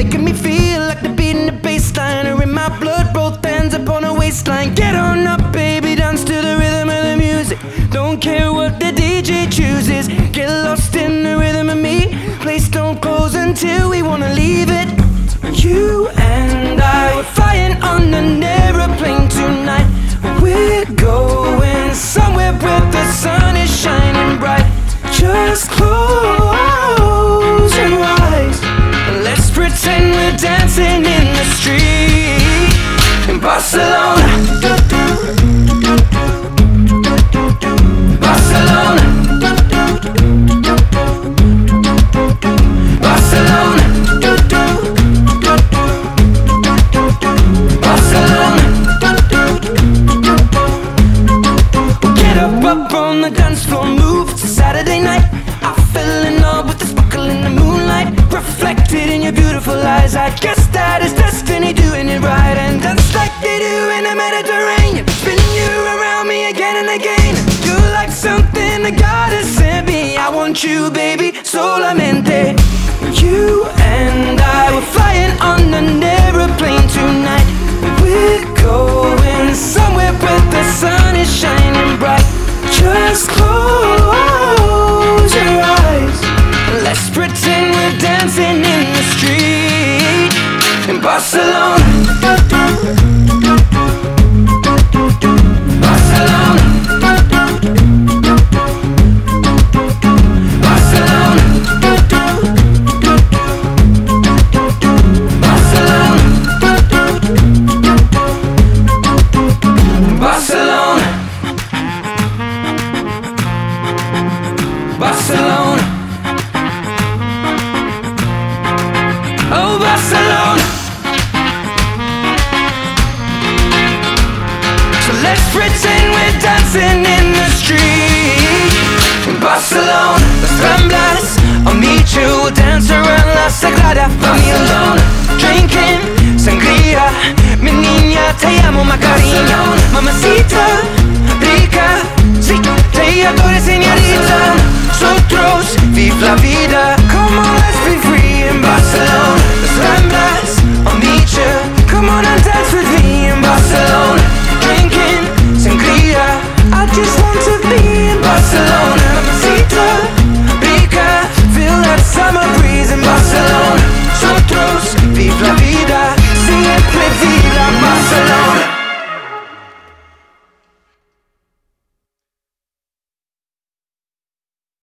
making me feel like the beat and the bass line are in my blood, both hands upon a waistline. Get on up, baby, dance to the rhythm of the music. Don't care what the DJ chooses. Get lost in the rhythm of me. Place don't close until we wanna leave it. You and I were flying on an aeroplane tonight. We're going somewhere where the sun is shining bright. Just close your eyes and let's pretend we're dancing in the street in Barcelona. Barcelona. Barcelona. Barcelona. Get up on the dance floor, move. It's a Saturday night. I fell in love with the sparkle in the moonlight, reflected in your beautiful eyes. I guess that is destiny doing it right. And dance like they do in the Mediterranean, spin you around me again and again. You're like something that God has sent me. I want you, baby, solamente. You and I were flying on an aeroplane tonight. We're going somewhere where the sun is shining bright. Just close your eyes. Let's pretend we're dancing in the street in Barcelona. Barcelona. Barcelona. Barcelona. Barcelona. Barcelona. Oh, Barcelona. So let's pretend we're dancing in the street in Barcelona. Las Ramblas, I'll meet you, we'll dance around La Sagrada Familia. Drinking sangria, mi niña, te amo, Macarena. Mamacita, rica, sí, te adoro, señorita. Nosotros, vive la vida. Come on, let's be free in Barcelona. Las Ramblas, I'll meet you. Come on and dance with me in Barcelona. Drinking sangria, I just want to be in Barcelona. Mamacita, rica, feel that summer breeze in Barcelona. Nosotros, vive la vida, siempre viva Barcelona.